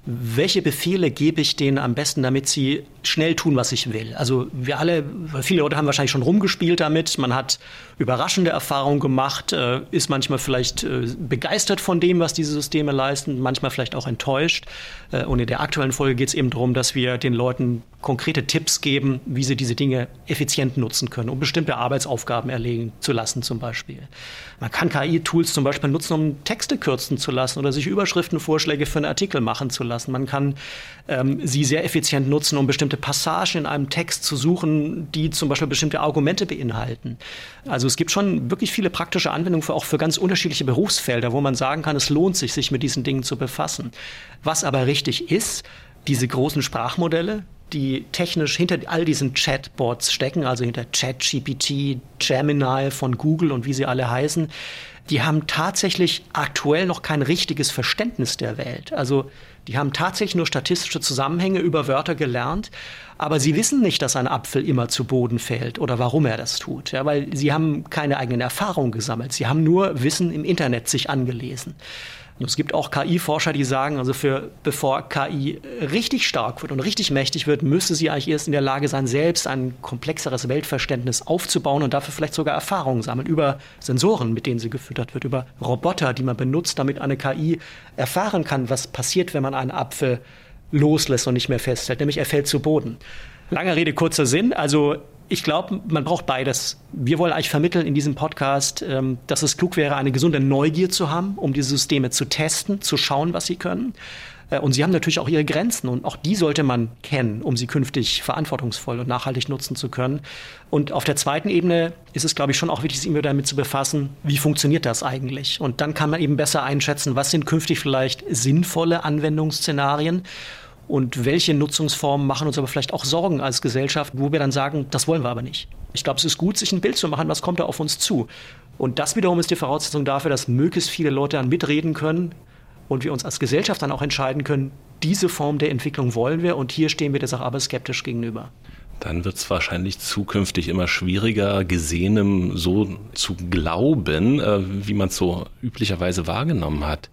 welche Befehle gebe ich denen am besten, damit sie schnell tun, was ich will. Also wir alle, viele Leute haben wahrscheinlich schon rumgespielt damit. Man hat überraschende Erfahrungen gemacht, äh, ist manchmal vielleicht äh, begeistert von dem, was diese Systeme leisten, manchmal vielleicht auch enttäuscht. Äh, und in der aktuellen Folge geht es eben darum, dass wir den Leuten konkrete Tipps geben, wie sie diese Dinge effizient nutzen können, um bestimmte Arbeitsaufgaben erledigen zu lassen zum Beispiel. Man kann K I-Tools zum Beispiel nutzen, um Texte kürzen zu lassen oder sich Überschriftenvorschläge für einen Artikel machen zu lassen. Man kann ähm, sie sehr effizient nutzen, um bestimmte Passagen in einem Text zu suchen, die zum Beispiel bestimmte Argumente beinhalten. Also es gibt schon wirklich viele praktische Anwendungen für, auch für ganz unterschiedliche Berufsfelder, wo man sagen kann, es lohnt sich, sich mit diesen Dingen zu befassen. Was aber richtig ist, diese großen Sprachmodelle, die technisch hinter all diesen Chatbots stecken, also hinter ChatGPT, Gemini von Google und wie sie alle heißen, die haben tatsächlich aktuell noch kein richtiges Verständnis der Welt. Also die haben tatsächlich nur statistische Zusammenhänge über Wörter gelernt, aber sie wissen nicht, dass ein Apfel immer zu Boden fällt oder warum er das tut, ja, weil sie haben keine eigenen Erfahrungen gesammelt. Sie haben nur Wissen im Internet sich angelesen. Und es gibt auch K I-Forscher, die sagen, also für, bevor K I richtig stark wird und richtig mächtig wird, müsste sie eigentlich erst in der Lage sein, selbst ein komplexeres Weltverständnis aufzubauen und dafür vielleicht sogar Erfahrungen sammeln über Sensoren, mit denen sie gefüttert wird, über Roboter, die man benutzt, damit eine K I erfahren kann, was passiert, wenn man einen Apfel loslässt und nicht mehr festhält, nämlich er fällt zu Boden. Lange Rede, kurzer Sinn. Also ich glaube, man braucht beides. Wir wollen eigentlich vermitteln in diesem Podcast, ähm, dass es klug wäre, eine gesunde Neugier zu haben, um diese Systeme zu testen, zu schauen, was sie können. Äh, und sie haben natürlich auch ihre Grenzen und auch die sollte man kennen, um sie künftig verantwortungsvoll und nachhaltig nutzen zu können. Und auf der zweiten Ebene ist es, glaube ich, schon auch wichtig, sich immer damit zu befassen, wie funktioniert das eigentlich? Und dann kann man eben besser einschätzen, was sind künftig vielleicht sinnvolle Anwendungsszenarien und welche Nutzungsformen machen uns aber vielleicht auch Sorgen als Gesellschaft, wo wir dann sagen, das wollen wir aber nicht. Ich glaube, es ist gut, sich ein Bild zu machen, was kommt da auf uns zu. Und das wiederum ist die Voraussetzung dafür, dass möglichst viele Leute dann mitreden können und wir uns als Gesellschaft dann auch entscheiden können, diese Form der Entwicklung wollen wir und hier stehen wir der Sache aber skeptisch gegenüber. Dann wird es wahrscheinlich zukünftig immer schwieriger, Gesehenem so zu glauben, wie man es so üblicherweise wahrgenommen hat.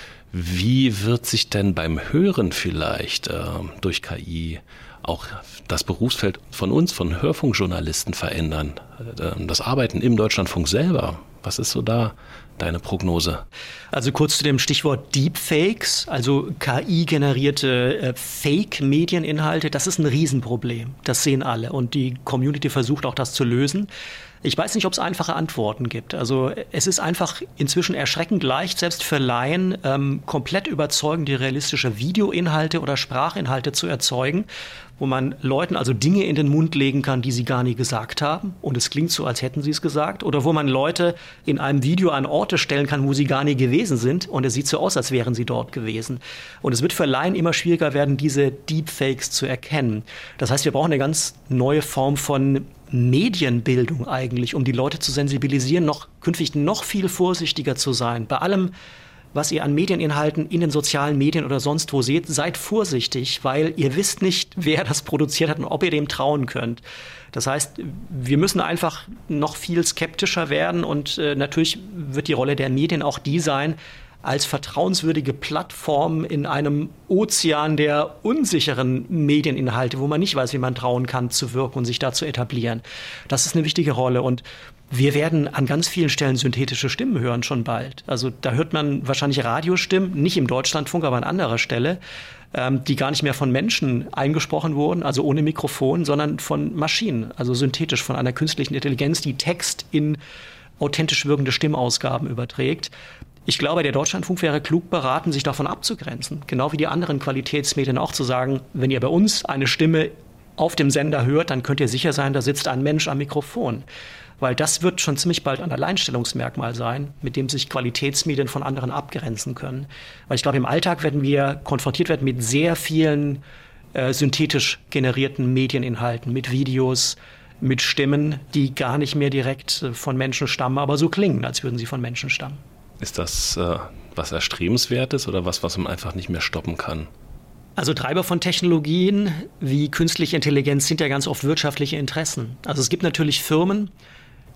Wie wird sich denn beim Hören vielleicht äh, durch K I auch das Berufsfeld von uns, von Hörfunkjournalisten verändern? Äh, das Arbeiten im Deutschlandfunk selber, was ist so da deine Prognose? Also kurz zu dem Stichwort Deepfakes, also K I-generierte äh, Fake-Medieninhalte, das ist ein Riesenproblem. Das sehen alle und die Community versucht auch, das zu lösen. Ich weiß nicht, ob es einfache Antworten gibt. Also es ist einfach inzwischen erschreckend leicht, selbst für Laien, ähm, komplett überzeugende realistische Videoinhalte oder Sprachinhalte zu erzeugen, wo man Leuten also Dinge in den Mund legen kann, die sie gar nie gesagt haben. Und es klingt so, als hätten sie es gesagt. Oder wo man Leute in einem Video an Orte stellen kann, wo sie gar nie gewesen sind. Und es sieht so aus, als wären sie dort gewesen. Und es wird für Laien immer schwieriger werden, diese Deepfakes zu erkennen. Das heißt, wir brauchen eine ganz neue Form von Medienbildung eigentlich, um die Leute zu sensibilisieren, noch künftig noch viel vorsichtiger zu sein. Bei allem, was ihr an Medieninhalten in den sozialen Medien oder sonst wo seht, seid vorsichtig, weil ihr wisst nicht, wer das produziert hat und ob ihr dem trauen könnt. Das heißt, wir müssen einfach noch viel skeptischer werden und äh, natürlich wird die Rolle der Medien auch die sein, als vertrauenswürdige Plattform in einem Ozean der unsicheren Medieninhalte, wo man nicht weiß, wie man trauen kann, zu wirken und sich da zu etablieren. Das ist eine wichtige Rolle und wir werden an ganz vielen Stellen synthetische Stimmen hören schon bald. Also da hört man wahrscheinlich Radiostimmen, nicht im Deutschlandfunk, aber an anderer Stelle, ähm, die gar nicht mehr von Menschen eingesprochen wurden, also ohne Mikrofon, sondern von Maschinen, also synthetisch von einer künstlichen Intelligenz, die Text in authentisch wirkende Stimmausgaben überträgt. Ich glaube, der Deutschlandfunk wäre klug beraten, sich davon abzugrenzen. Genau wie die anderen Qualitätsmedien auch zu sagen, wenn ihr bei uns eine Stimme auf dem Sender hört, dann könnt ihr sicher sein, da sitzt ein Mensch am Mikrofon. Weil das wird schon ziemlich bald ein Alleinstellungsmerkmal sein, mit dem sich Qualitätsmedien von anderen abgrenzen können. Weil ich glaube, im Alltag werden wir konfrontiert werden mit sehr vielen äh, synthetisch generierten Medieninhalten, mit Videos, mit Stimmen, die gar nicht mehr direkt äh, von Menschen stammen, aber so klingen, als würden sie von Menschen stammen. Ist das äh, was Erstrebenswertes oder was, was man einfach nicht mehr stoppen kann? Also Treiber von Technologien wie künstliche Intelligenz sind ja ganz oft wirtschaftliche Interessen. Also es gibt natürlich Firmen,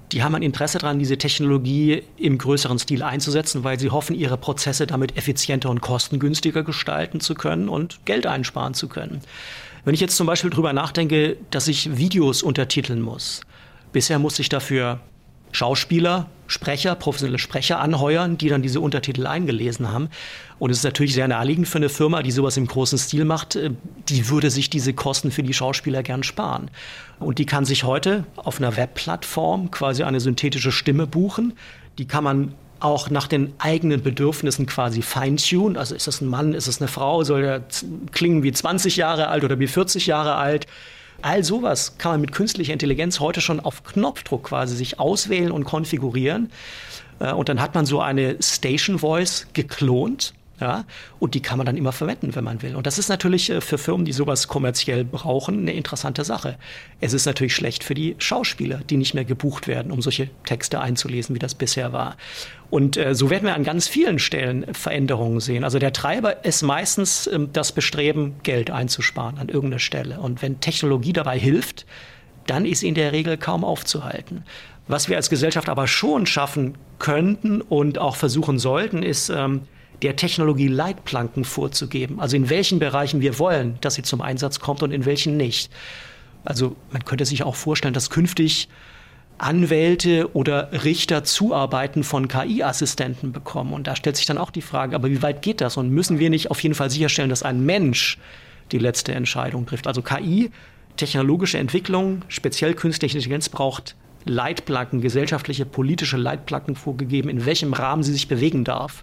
die haben ein Interesse daran, diese Technologie im größeren Stil einzusetzen, weil sie hoffen, ihre Prozesse damit effizienter und kostengünstiger gestalten zu können und Geld einsparen zu können. Wenn ich jetzt zum Beispiel darüber nachdenke, dass ich Videos untertiteln muss. Bisher musste ich dafür Schauspieler, Sprecher, professionelle Sprecher anheuern, die dann diese Untertitel eingelesen haben. Und es ist natürlich sehr naheliegend für eine Firma, die sowas im großen Stil macht, die würde sich diese Kosten für die Schauspieler gern sparen. Und die kann sich heute auf einer Webplattform quasi eine synthetische Stimme buchen. Die kann man auch nach den eigenen Bedürfnissen quasi feintunen. Also ist das ein Mann, ist das eine Frau, soll der klingen wie zwanzig Jahre alt oder wie vierzig Jahre alt? All sowas kann man mit künstlicher Intelligenz heute schon auf Knopfdruck quasi sich auswählen und konfigurieren. Und dann hat man so eine Station Voice geklont. Ja, und die kann man dann immer verwenden, wenn man will. Und das ist natürlich für Firmen, die sowas kommerziell brauchen, eine interessante Sache. Es ist natürlich schlecht für die Schauspieler, die nicht mehr gebucht werden, um solche Texte einzulesen, wie das bisher war. Und äh, so werden wir an ganz vielen Stellen Veränderungen sehen. Also der Treiber ist meistens äh, das Bestreben, Geld einzusparen an irgendeiner Stelle. Und wenn Technologie dabei hilft, dann ist sie in der Regel kaum aufzuhalten. Was wir als Gesellschaft aber schon schaffen könnten und auch versuchen sollten, ist ähm, der Technologie Leitplanken vorzugeben. Also in welchen Bereichen wir wollen, dass sie zum Einsatz kommt und in welchen nicht. Also man könnte sich auch vorstellen, dass künftig Anwälte oder Richter Zuarbeiten von K I-Assistenten bekommen. Und da stellt sich dann auch die Frage, aber wie weit geht das? Und müssen wir nicht auf jeden Fall sicherstellen, dass ein Mensch die letzte Entscheidung trifft? Also K I, technologische Entwicklung, speziell künstliche Intelligenz braucht Leitplanken, gesellschaftliche, politische Leitplanken vorgegeben, in welchem Rahmen sie sich bewegen darf.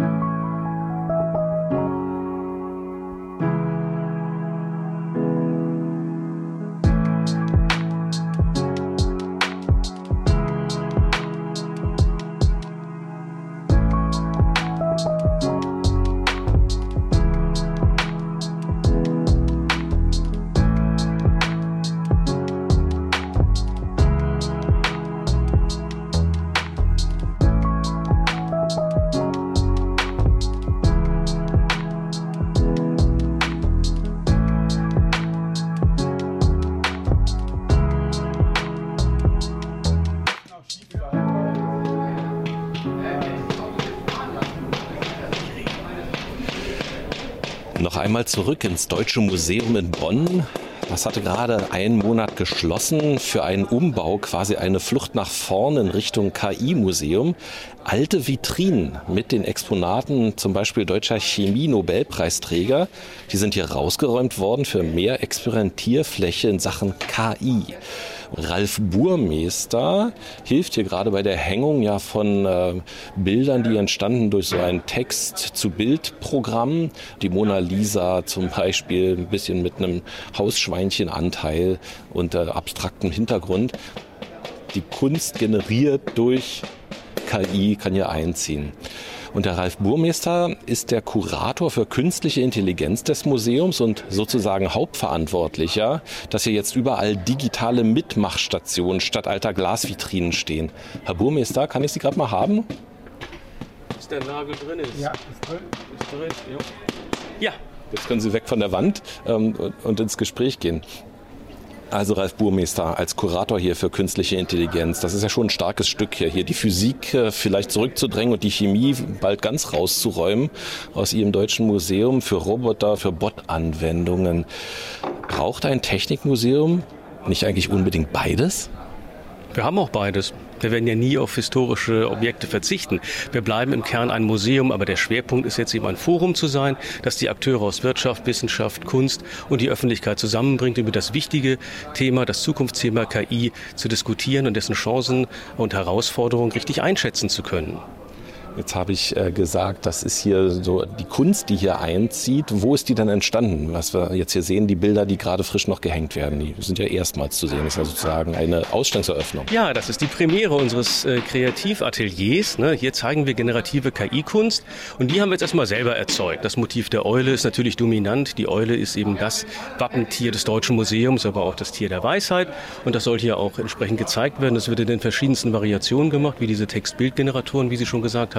Noch einmal zurück ins Deutsche Museum in Bonn. Das hatte gerade einen Monat geschlossen für einen Umbau, quasi eine Flucht nach vorn in Richtung K I-Museum. Alte Vitrinen mit den Exponaten, zum Beispiel deutscher Chemie-Nobelpreisträger, die sind hier rausgeräumt worden für mehr Experimentierfläche in Sachen K I. Ralf Burmester hilft hier gerade bei der Hängung ja von äh, Bildern, die entstanden durch so ein Text-zu-Bild-Programm. Die Mona Lisa zum Beispiel ein bisschen mit einem Hausschweinchenanteil und äh, abstraktem Hintergrund. Die Kunst generiert durch K I kann hier einziehen. Und der Ralf Burmester ist der Kurator für künstliche Intelligenz des Museums und sozusagen Hauptverantwortlicher, dass hier jetzt überall digitale Mitmachstationen statt alter Glasvitrinen stehen. Herr Burmester, kann ich Sie gerade mal haben? Ist der Nagel drin? Ist? Ja, ist drin. Ist drin, ja. Ja. Jetzt können Sie weg von der Wand ähm, und ins Gespräch gehen. Also Ralf Burmester als Kurator hier für künstliche Intelligenz, das ist ja schon ein starkes Stück hier, hier die Physik äh, vielleicht zurückzudrängen und die Chemie bald ganz rauszuräumen aus Ihrem Deutschen Museum für Roboter, für Bot-Anwendungen. Braucht ein Technikmuseum nicht eigentlich unbedingt beides? Wir haben auch beides. Wir werden ja nie auf historische Objekte verzichten. Wir bleiben im Kern ein Museum, aber der Schwerpunkt ist jetzt eben ein Forum zu sein, das die Akteure aus Wirtschaft, Wissenschaft, Kunst und die Öffentlichkeit zusammenbringt, über das wichtige Thema, das Zukunftsthema K I zu diskutieren und dessen Chancen und Herausforderungen richtig einschätzen zu können. Jetzt habe ich äh, gesagt, das ist hier so die Kunst, die hier einzieht. Wo ist die denn entstanden? Was wir jetzt hier sehen, die Bilder, die gerade frisch noch gehängt werden, die sind ja erstmals zu sehen. Das ist ja sozusagen eine Ausstellungseröffnung. Ja, das ist die Premiere unseres äh, Kreativateliers. Ne? Hier zeigen wir generative K I-Kunst und die haben wir jetzt erstmal selber erzeugt. Das Motiv der Eule ist natürlich dominant. Die Eule ist eben das Wappentier des Deutschen Museums, aber auch das Tier der Weisheit. Und das soll hier auch entsprechend gezeigt werden. Das wird in den verschiedensten Variationen gemacht, wie diese Text-Bild-Generatoren, wie Sie schon gesagt haben.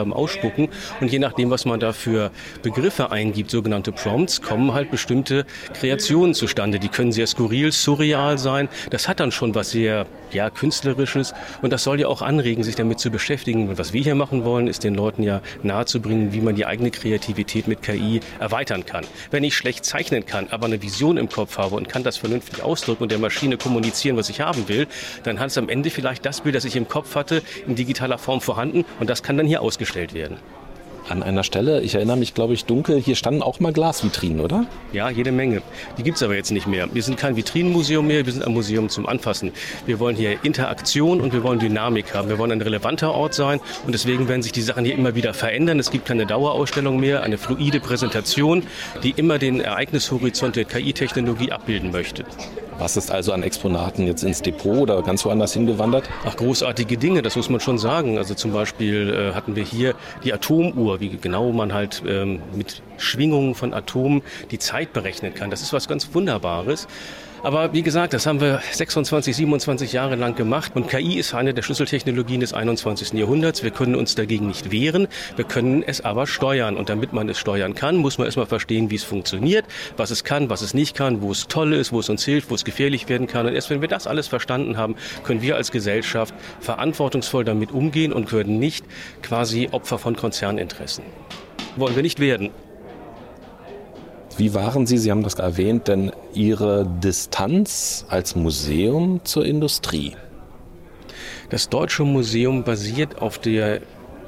Buchstaben ausspucken. Und je nachdem, was man da für Begriffe eingibt, sogenannte Prompts, kommen halt bestimmte Kreationen zustande. Die können sehr skurril, surreal sein. Das hat dann schon was sehr ja, Künstlerisches. Und das soll ja auch anregen, sich damit zu beschäftigen. Und was wir hier machen wollen, ist den Leuten ja nahezubringen, wie man die eigene Kreativität mit K I erweitern kann. Wenn ich schlecht zeichnen kann, aber eine Vision im Kopf habe und kann das vernünftig ausdrücken und der Maschine kommunizieren, was ich haben will, dann hat es am Ende vielleicht das Bild, das ich im Kopf hatte, in digitaler Form vorhanden und das kann dann hier ausgestellt werden. An einer Stelle, ich erinnere mich, glaube ich, dunkel, hier standen auch mal Glasvitrinen, oder? Ja, jede Menge. Die gibt es aber jetzt nicht mehr. Wir sind kein Vitrinenmuseum mehr, wir sind ein Museum zum Anfassen. Wir wollen hier Interaktion und wir wollen Dynamik haben. Wir wollen ein relevanter Ort sein und deswegen werden sich die Sachen hier immer wieder verändern. Es gibt keine Dauerausstellung mehr, eine fluide Präsentation, die immer den Ereignishorizont der K I-Technologie abbilden möchte. Was ist also an Exponaten jetzt ins Depot oder ganz woanders hingewandert? Ach, großartige Dinge, das muss man schon sagen. Also zum Beispiel äh, hatten wir hier die Atomuhr, wie genau man halt ähm, mit Schwingungen von Atomen die Zeit berechnen kann. Das ist was ganz Wunderbares. Aber wie gesagt, das haben wir sechsundzwanzig, siebenundzwanzig Jahre lang gemacht und K I ist eine der Schlüsseltechnologien des einundzwanzigsten Jahrhunderts. Wir können uns dagegen nicht wehren, wir können es aber steuern. Und damit man es steuern kann, muss man erstmal verstehen, wie es funktioniert, was es kann, was es nicht kann, wo es toll ist, wo es uns hilft, wo es gefährlich werden kann. Und erst wenn wir das alles verstanden haben, können wir als Gesellschaft verantwortungsvoll damit umgehen und können nicht quasi Opfer von Konzerninteressen. Wollen wir nicht werden. Wie waren Sie, Sie haben das erwähnt, denn Ihre Distanz als Museum zur Industrie? Das Deutsche Museum basiert auf der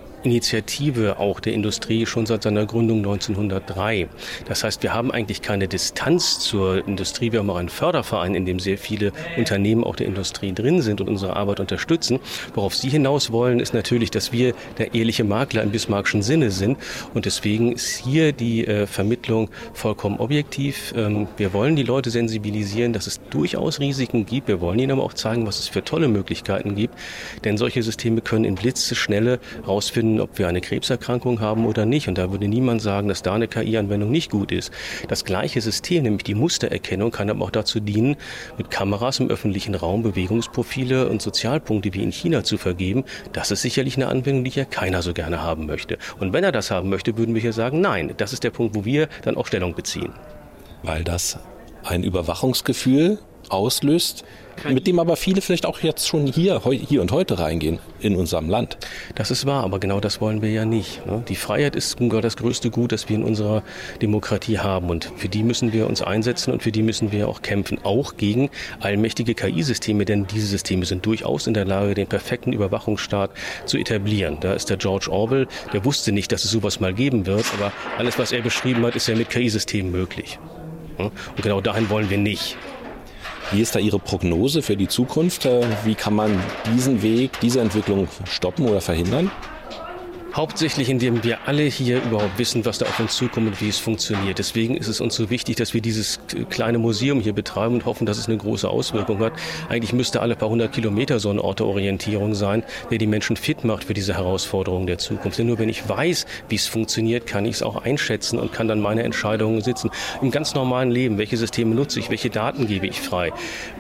Initiative auch der Industrie schon seit seiner Gründung neunzehnhundertdrei. Das heißt, wir haben eigentlich keine Distanz zur Industrie. Wir haben auch einen Förderverein, in dem sehr viele Unternehmen auch der Industrie drin sind und unsere Arbeit unterstützen. Worauf Sie hinaus wollen, ist natürlich, dass wir der ehrliche Makler im bismarckschen Sinne sind. Und deswegen ist hier die äh, Vermittlung vollkommen objektiv. Ähm, wir wollen die Leute sensibilisieren, dass es durchaus Risiken gibt. Wir wollen ihnen aber auch zeigen, was es für tolle Möglichkeiten gibt. Denn solche Systeme können in Blitzeschnelle rausfinden, ob wir eine Krebserkrankung haben oder nicht. Und da würde niemand sagen, dass da eine K I-Anwendung nicht gut ist. Das gleiche System, nämlich die Mustererkennung, kann aber auch dazu dienen, mit Kameras im öffentlichen Raum Bewegungsprofile und Sozialpunkte wie in China zu vergeben. Das ist sicherlich eine Anwendung, die hier keiner so gerne haben möchte. Und wenn er das haben möchte, würden wir hier sagen, nein, das ist der Punkt, wo wir dann auch Stellung beziehen. Weil das ein Überwachungsgefühl auslöst, mit dem aber viele vielleicht auch jetzt schon hier, hier und heute reingehen in unserem Land. Das ist wahr, aber genau das wollen wir ja nicht. Die Freiheit ist das größte Gut, das wir in unserer Demokratie haben und für die müssen wir uns einsetzen und für die müssen wir auch kämpfen, auch gegen allmächtige K I-Systeme, denn diese Systeme sind durchaus in der Lage, den perfekten Überwachungsstaat zu etablieren. Da ist der George Orwell, der wusste nicht, dass es sowas mal geben wird, aber alles, was er beschrieben hat, ist ja mit K I-Systemen möglich. Und genau dahin wollen wir nicht. Wie ist da Ihre Prognose für die Zukunft? Wie kann man diesen Weg, diese Entwicklung stoppen oder verhindern? Hauptsächlich, indem wir alle hier überhaupt wissen, was da auf uns zukommt und wie es funktioniert. Deswegen ist es uns so wichtig, dass wir dieses kleine Museum hier betreiben und hoffen, dass es eine große Auswirkung hat. Eigentlich müsste alle paar hundert Kilometer so ein Ort der Orientierung sein, der die Menschen fit macht für diese Herausforderungen der Zukunft. Denn nur wenn ich weiß, wie es funktioniert, kann ich es auch einschätzen und kann dann meine Entscheidungen sitzen. Im ganz normalen Leben, welche Systeme nutze ich, welche Daten gebe ich frei,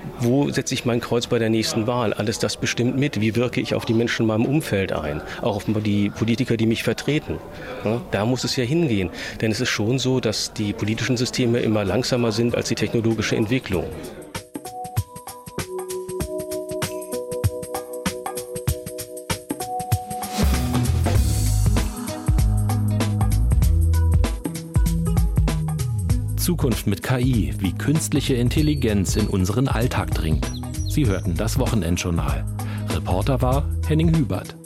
wo setze ich mein Kreuz bei der nächsten Wahl, alles das bestimmt mit. Wie wirke ich auf die Menschen in meinem Umfeld ein, auch auf die Politiker, die mich vertreten. Ja, da muss es ja hingehen. Denn es ist schon so, dass die politischen Systeme immer langsamer sind als die technologische Entwicklung. Zukunft mit K I, wie künstliche Intelligenz in unseren Alltag dringt. Sie hörten das Wochenendjournal. Reporter war Henning Hubert.